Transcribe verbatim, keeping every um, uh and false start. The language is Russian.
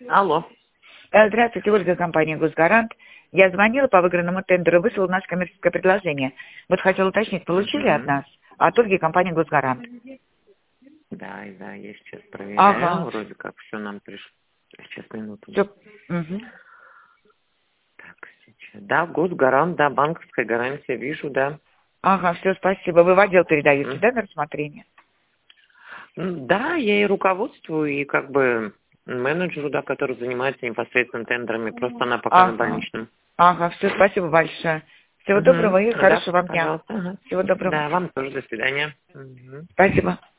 Алло. Здравствуйте, Ольга, компания «Госгарант». Я звонила по выигранному тендеру, выслала наше коммерческое предложение. Вот хотела уточнить, получили Мгм. от нас? От Ольги компания «Госгарант». Да, да, я сейчас проверяю. Ага. Вроде как все нам пришло. Сейчас минуту. Все. Угу. Так, сейчас. Да, Госгарант, да, банковская гарантия, вижу, да. Ага, все, спасибо. Вы в отдел передаете, М. да, на рассмотрение? М, Да, я и руководствую, и как бы менеджеру, да, который занимается непосредственно тендерами. Просто она пока на Ага. больничном. Ага, все, спасибо большое. Всего Угу. доброго и Да, хорошего вам дня. пожалуйста. Ага. Всего доброго. Да, вам тоже до свидания. Мгм. Спасибо.